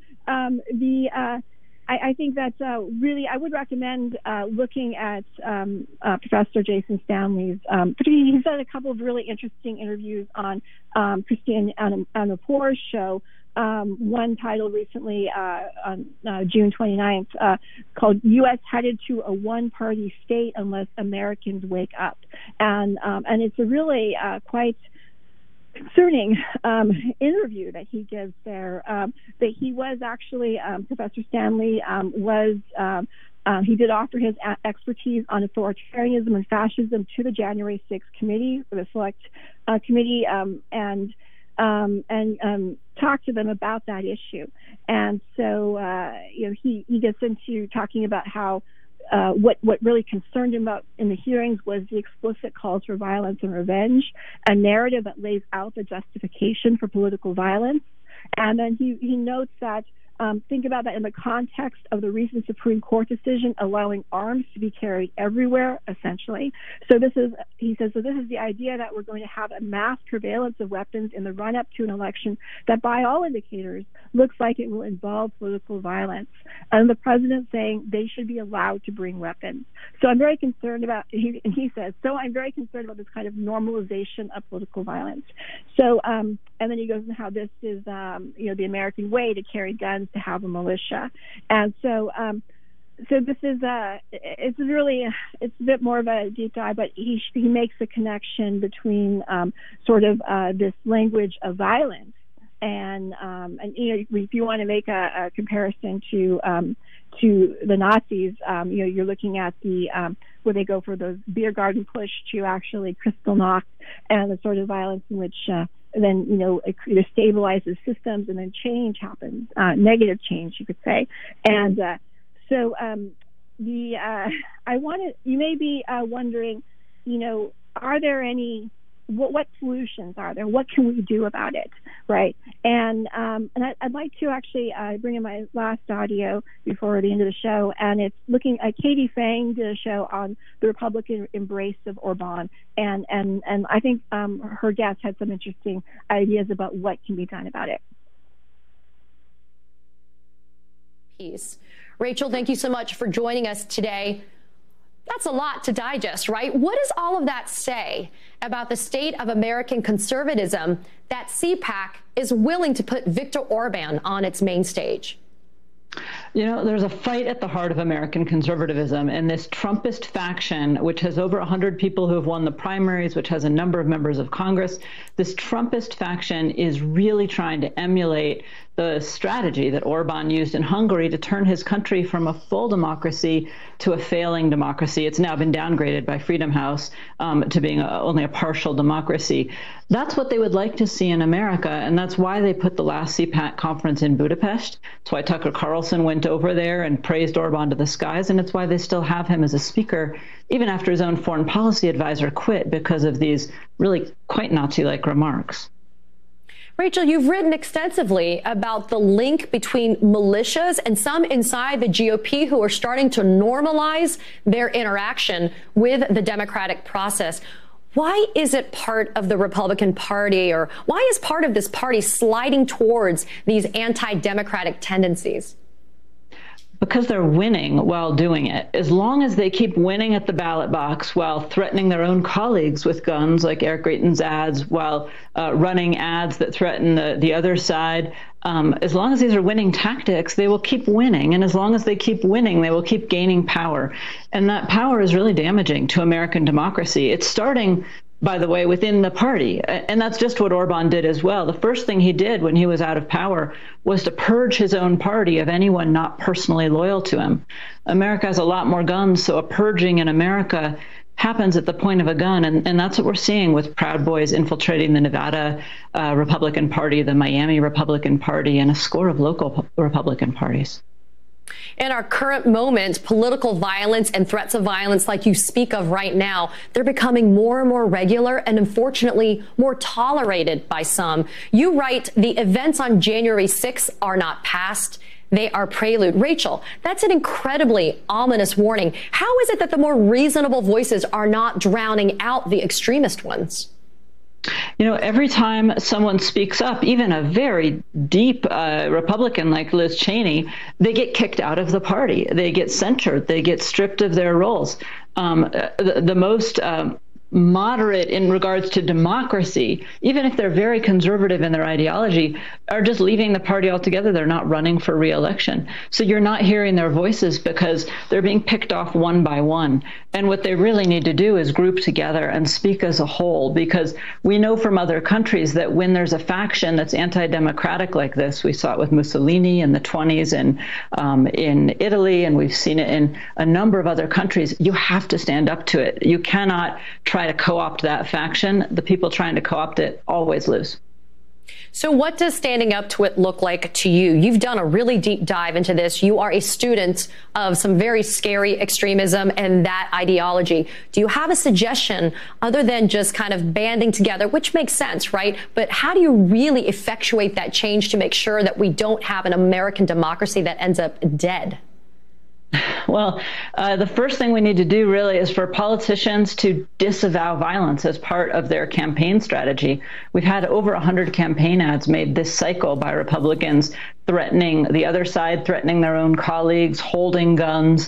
I think that really I would recommend looking at Professor Jason Stanley's. He's done a couple of really interesting interviews on Christine Amanpour's show. One titled recently on June 29th called "U.S. Headed to a One-Party State Unless Americans Wake Up," and it's a really quite concerning interview that he gives there. That he was actually Professor Stanley he did offer his expertise on authoritarianism and fascism to the January 6th committee, or the select committee, and talk to them about that issue. And so he gets into talking about how what really concerned him about in the hearings was the explicit calls for violence and revenge, a narrative that lays out the justification for political violence. And then he notes that think about that in the context of the recent Supreme Court decision allowing arms to be carried everywhere, essentially. So he says, this is the idea that we're going to have a mass prevalence of weapons in the run-up to an election that, by all indicators, looks like it will involve political violence. And the president saying they should be allowed to bring weapons. So I'm very concerned about, he says, so I'm very concerned about this kind of normalization of political violence. So, and then he goes into how this is, the American way to carry guns, to have a militia. And so this is it's a bit more of a deep dive, but he makes a connection between this language of violence and if you want to make a comparison to the Nazis, you're looking at the where they go for those beer garden push to actually Kristallnacht, and the sort of violence in which then it either stabilizes systems and then change happens, negative change, you could say. And you may be wondering, are there any, what solutions are there? What can we do about it, right? And I'd like to actually bring in my last audio before the end of the show, and it's looking at Katie Fang did a show on the Republican embrace of Orban, and I think her guest had some interesting ideas about what can be done about it. Peace. Rachel, thank you so much for joining us today. That's a lot to digest, right? What does all of that say about the state of American conservatism that CPAC is willing to put Viktor Orban on its main stage? There's a fight at the heart of American conservatism, and this Trumpist faction, which has over 100 people who have won the primaries, which has a number of members of Congress, this Trumpist faction is really trying to emulate the strategy that Orban used in Hungary to turn his country from a full democracy to a failing democracy. It's now been downgraded by Freedom House to being only a partial democracy. That's what they would like to see in America, and that's why they put the last CPAC conference in Budapest. That's why Tucker Carlson went over there and praised Orban to the skies, and it's why they still have him as a speaker, even after his own foreign policy advisor quit because of these really quite Nazi-like remarks. Rachel, you've written extensively about the link between militias and some inside the GOP who are starting to normalize their interaction with the democratic process. Why is it part of the Republican Party, or why is part of this party sliding towards these anti-democratic tendencies? Because they're winning while doing it. As long as they keep winning at the ballot box while threatening their own colleagues with guns, like Eric Greitens' ads, while running ads that threaten the other side, as long as these are winning tactics, they will keep winning. And as long as they keep winning, they will keep gaining power. And that power is really damaging to American democracy. It's starting, by the way, within the party. And that's just what Orban did as well. The first thing he did when he was out of power was to purge his own party of anyone not personally loyal to him. America has a lot more guns, so a purging in America happens at the point of a gun. And that's what we're seeing with Proud Boys infiltrating the Nevada Republican Party, the Miami Republican Party, and a score of local Republican parties. In our current moment, political violence and threats of violence like you speak of right now, they're becoming more and more regular and unfortunately more tolerated by some. You write, the events on January 6th are not past. They are prelude. Rachel, that's an incredibly ominous warning. How is it that the more reasonable voices are not drowning out the extremist ones? You know, every time someone speaks up, even a very deep Republican like Liz Cheney, they get kicked out of the party. They get censured. They get stripped of their roles. The most moderate in regards to democracy, even if they're very conservative in their ideology, are just leaving the party altogether. They're not running for re-election. So you're not hearing their voices because they're being picked off one by one. And what they really need to do is group together and speak as a whole, because we know from other countries that when there's a faction that's anti-democratic like this, we saw it with Mussolini in the 20s and in Italy, and we've seen it in a number of other countries, you have to stand up to it. You cannot try to co-opt that faction. The people trying to co-opt it always lose. So what does standing up to it look like to you? You've done a really deep dive into this. You are a student of some very scary extremism and that ideology. Do you have a suggestion other than just kind of banding together, which makes sense, right? But how do you really effectuate that change to make sure that we don't have an American democracy that ends up dead? Well, the first thing we need to do really is for politicians to disavow violence as part of their campaign strategy. We've had over 100 campaign ads made this cycle by Republicans threatening the other side, threatening their own colleagues, holding guns.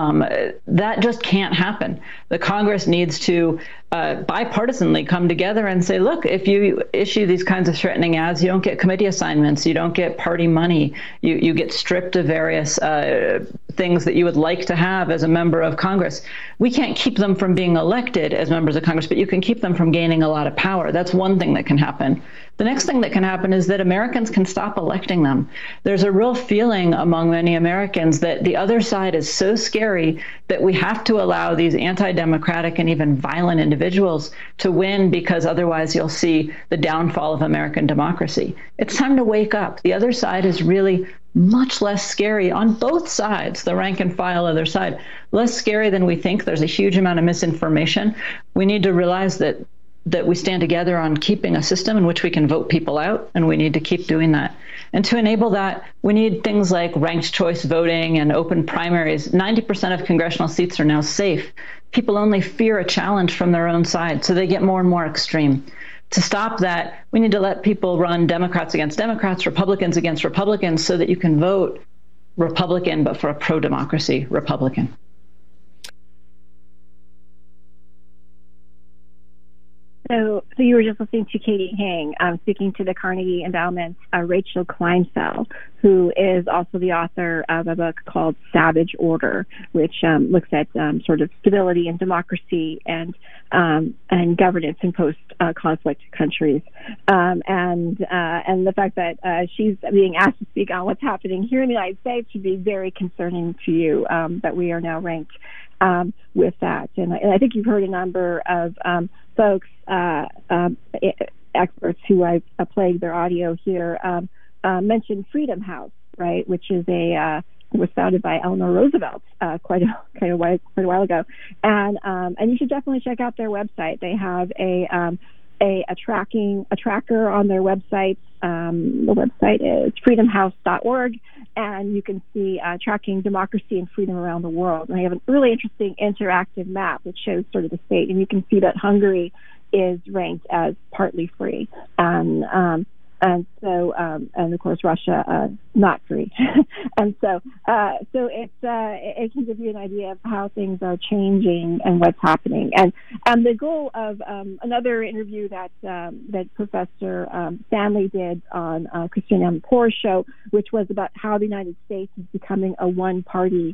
That just can't happen. The Congress needs to bipartisanly come together and say, look, if you issue these kinds of threatening ads, you don't get committee assignments, you don't get party money, you get stripped of various things that you would like to have as a member of Congress. We can't keep them from being elected as members of Congress, but you can keep them from gaining a lot of power. That's one thing that can happen. The next thing that can happen is that Americans can stop electing them. There's a real feeling among many Americans that the other side is so scary that we have to allow these anti-democratic and even violent individuals to win, because otherwise you'll see the downfall of American democracy. It's time to wake up. The other side is really much less scary on both sides, the rank and file other side, less scary than we think. There's a huge amount of misinformation. We need to realize that we stand together on keeping a system in which we can vote people out, and we need to keep doing that. And to enable that, we need things like ranked choice voting and open primaries. 90% of congressional seats are now safe. People only fear a challenge from their own side, so they get more and more extreme. To stop that, we need to let people run Democrats against Democrats, Republicans against Republicans, so that you can vote Republican, but for a pro-democracy Republican. So you were just listening to Katie Hang speaking to the Carnegie Endowment's Rachel Kleinfeld, who is also the author of a book called Savage Order, which looks at sort of stability and democracy and governance in post-conflict countries, and the fact that she's being asked to speak on what's happening here in the United States should be very concerning to you, that we are now ranked with that. And I think you've heard a number of folks, experts who I've played their audio here, mention Freedom House, right, which is it was founded by Eleanor Roosevelt quite a while ago, and you should definitely check out their website. They have a tracker on their website. The website is freedomhouse.org, and you can see tracking democracy and freedom around the world. And they have a really interesting interactive map that shows sort of the state, and you can see that Hungary is ranked as partly free, and of course Russia not free, and so it can give you an idea of how things are changing and what's happening. And the goal of another interview that Professor Stanley did on Christiane Amanpour's show, which was about how the United States is becoming a one-party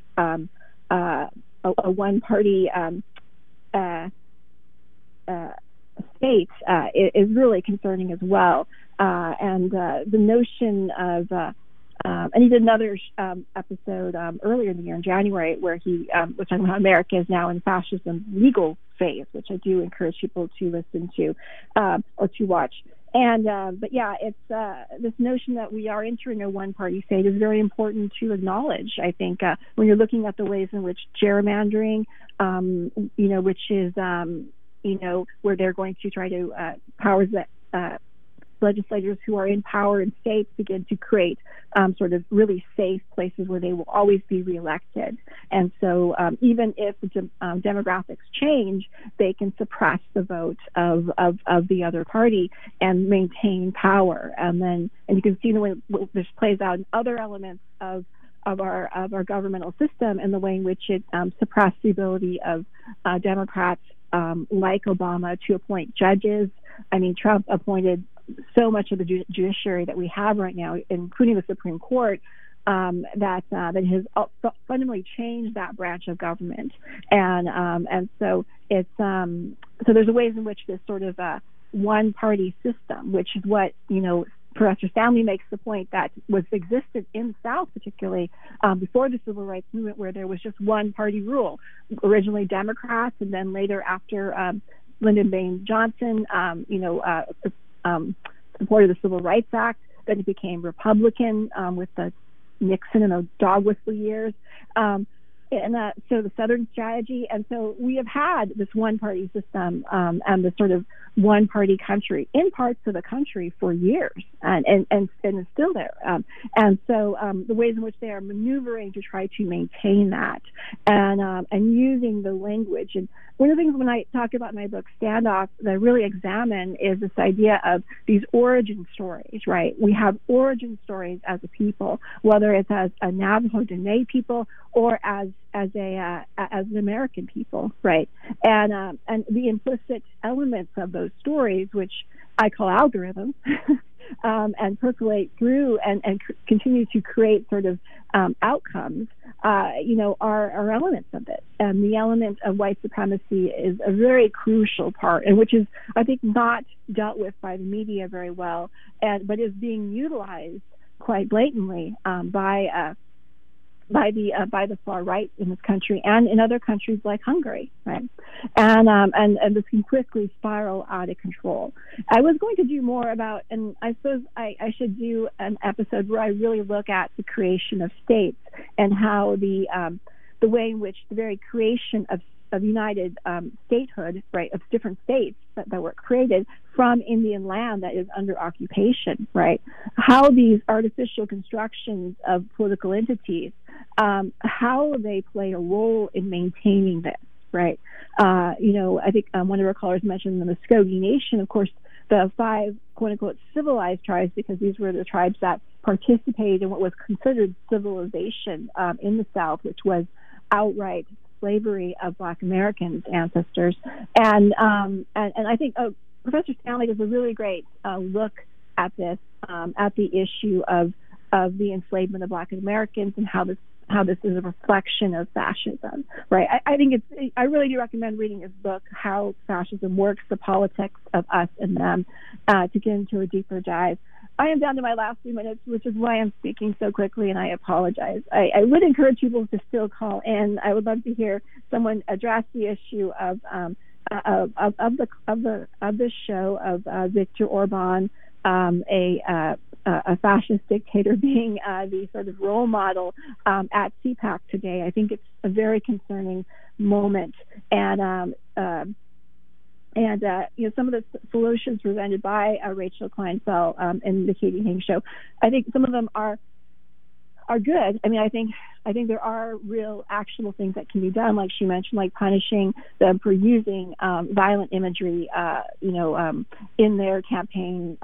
state, is really concerning as well. And the notion of, and he did another episode earlier in the year in January where he was talking about how America is now in fascism legal phase, which I do encourage people to listen to or to watch. And but yeah, it's this notion that we are entering a one-party state is very important to acknowledge. I think when you're looking at the ways in which gerrymandering, which is where they're going to try to powers that legislators who are in power in states begin to create sort of really safe places where they will always be reelected. And so even if the demographics change, they can suppress the vote of the other party and maintain power. And you can see the way this plays out in other elements of our governmental system and the way in which it suppressed the ability of Democrats like Obama to appoint judges. I mean, Trump appointed so much of the judiciary that we have right now, including the Supreme Court, that has fundamentally changed that branch of government, and so it's so there's ways in which this sort of one-party system, which is what Professor Stanley makes the point that existed in the South, particularly before the Civil Rights Movement, where there was just one-party rule. Originally Democrats, and then later after Lyndon Baines Johnson, supported the Civil Rights Act. Then it became Republican with the Nixon and the dog whistle years. So the Southern strategy, and so we have had this one-party system and the sort of one-party country in parts of the country for years, and it's still there. And so the ways in which they are maneuvering to try to maintain that, and using the language. And one of the things when I talk about in my book Standoff that I really examine is this idea of these origin stories. Right? We have origin stories as a people, whether it's as a Navajo Dene people or as an American people, right? And the implicit elements of those stories, which I call algorithms, and percolate through and continue to create sort of outcomes, are elements of it. And the element of white supremacy is a very crucial part, and which is, I think, not dealt with by the media very well, but is being utilized quite blatantly by the far right in this country and in other countries like Hungary, right? And this can quickly spiral out of control. I was going to do more about, and I suppose I should do an episode where I really look at the creation of states and how the way in which the very creation of united statehood, right, of different states that were created from Indian land that is under occupation, right? How these artificial constructions of political entities, how they play a role in maintaining this, right? I think one of our callers mentioned the Muskogee Nation, of course, the 5 quote-unquote civilized tribes, because these were the tribes that participated in what was considered civilization in the South, which was outright slavery of Black Americans' ancestors, and I think Professor Stanley does a really great look at this, at the issue of the enslavement of Black Americans and how this is a reflection of fascism, right? I really do recommend reading his book, How Fascism Works, The Politics of Us and Them, to get into a deeper dive. I am down to my last few minutes, which is why I'm speaking so quickly, and I apologize. I would encourage people to still call in. I would love to hear someone address the issue of the show of Viktor Orban, a fascist dictator, being the sort of role model at CPAC today. I think it's a very concerning moment, and some of the solutions presented by Rachel Kleinfeld in the Katie Hain show, I think some of them are good. I mean, I think there are real actionable things that can be done, like she mentioned, like punishing them for using violent imagery, in their campaign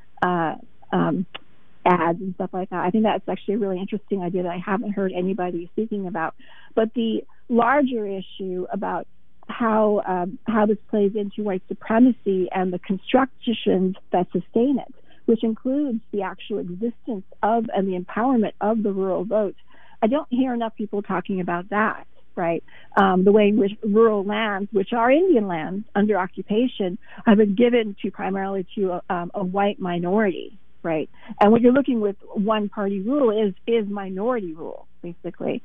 ads and stuff like that. I think that's actually a really interesting idea that I haven't heard anybody speaking about. But the larger issue about how this plays into white supremacy and the constructions that sustain it, which includes the actual existence of and the empowerment of the rural vote. I don't hear enough people talking about that, right? The way in which rural lands, which are Indian lands under occupation, have been given primarily to a white minority, right? And what you're looking with one-party rule is minority rule, basically.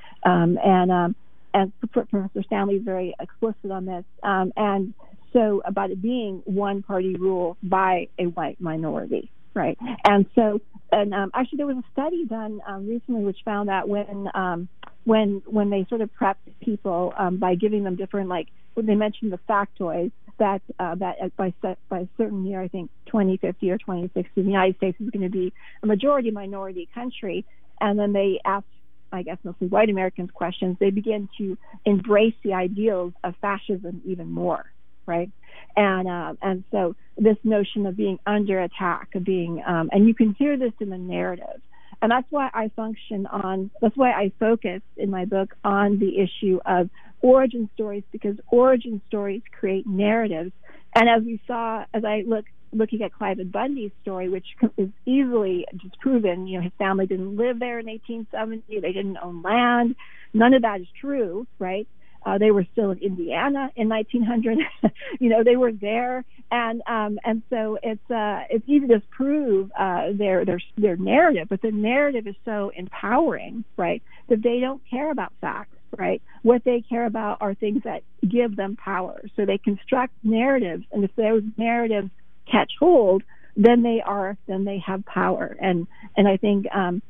And Professor Stanley is very explicit on this. And so about it being one-party rule by a white minority, right? And so, actually, there was a study done recently which found that when they sort of prepped people by giving them different, like when they mentioned the factoids that by a certain year, I think 2050 or 2060, the United States is going to be a majority minority country, and then they asked, I guess mostly white Americans, questions, they begin to embrace the ideals of fascism even more, right? And so this notion of being under attack, of being, and you can hear this in the narrative. And that's why I focus in my book on the issue of origin stories, because origin stories create narratives. And as we saw, as I looking at Cliven Bundy's story, which is easily disproven, his family didn't live there in 1870, they didn't own land. None of that is true, right? They were still in Indiana in 1900. They were there, and so it's easy to disprove their narrative, but the narrative is so empowering, right? That they don't care about facts, right? What they care about are things that give them power. So they construct narratives, and if those narratives catch hold, then they have power. And I think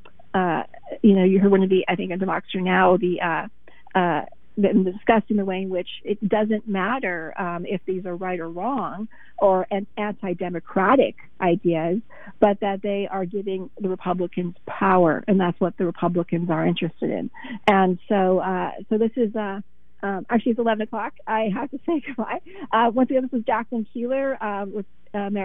you heard one of the, I think in Democracy Now, discussing the way in which it doesn't matter if these are right or wrong or anti-democratic ideas, but that they are giving the Republicans power, and that's what the Republicans are interested in. And so this is actually it's 11 o'clock. I have to say goodbye. Once again, this is Jacqueline Keeler with